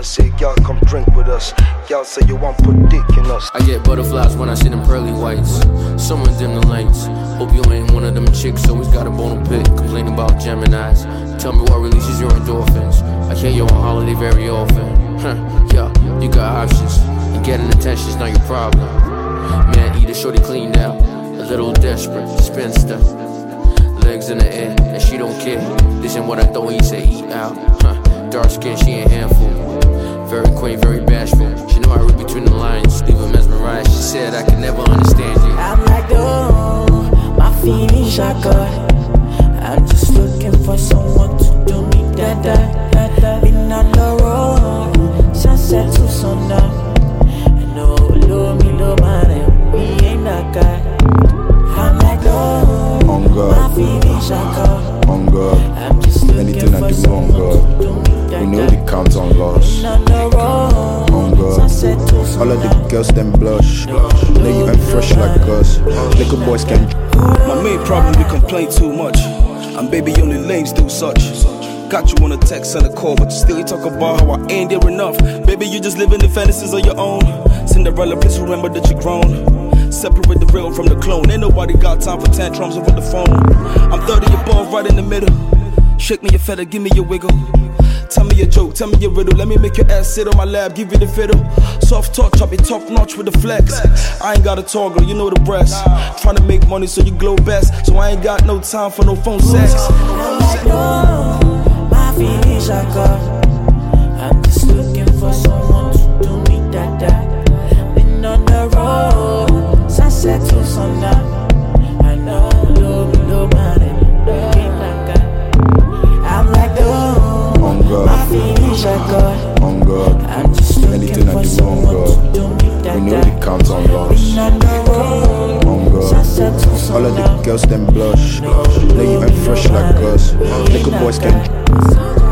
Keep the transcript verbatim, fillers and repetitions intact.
say, girl, come drink with us. Girl say you want put dick in us. I get butterflies when I see them pearly whites. Someone dim the lights. Hope you ain't one of them chicks always got a bone to pick. Complain about Geminis. Tell me what releases your endorphins. I hear you on holiday very often. Huh, yeah, you got options. And getting attention's not your problem. Man, eat a shorty cleaned out. A little desperate, spinster. Legs in the air, and she don't care. This ain't what I thought when you say eat out. Huh, dark skin, she ain't handful. Very quaint, very bashful. She know I read between the lines, leave her mesmerized. She said I could never understand you. I'm like, oh, my feelings are good. I'm just looking for someone to do me that, that, that, that. Been on the road, sunset to sundown. I know, love me, love man, we ain't that guy. I'm like, oh, on God, my feelings are good. on God. I'm just looking Anything I for do on someone God, to do me that, we know that. the count on loss. Been on the road, On God, sunset to all of sundown. the girls them blush. Know you ain't fresh like us. Little boys can. My main problem, you complain too much. And baby, only lames do such. Got you on a text and a call, but still you talk about how I ain't there enough. Baby, you just living the fantasies of your own. Cinderella, please remember that you're grown. Separate the real from the clone. Ain't nobody got time for tantrums over the phone. I'm thirty above, right in the middle. Shake me your feather, give me your wiggle. Tell me a joke, tell me a riddle. Let me make your ass sit on my lap, give you the fiddle. Soft touch, I'll be top notch with the flex. I ain't got a toggle, you know the breast. Tryna make money so you glow best. So I ain't got no time for no phone sex. I'm like, oh, my feelings are good. I'm just looking for someone to do me that, that. Been on the road, sunset to sundown. I know, love me, love man, and ain't that guy. I'm like, oh, On God, my feelings are good. on God. I'm just looking Anything I for do on someone God, to do me that, we know that. the count on loss. Been on the road, On God, sunset to all of sundown. the girls them blush. Know you ain't fresh like us. Little boys can.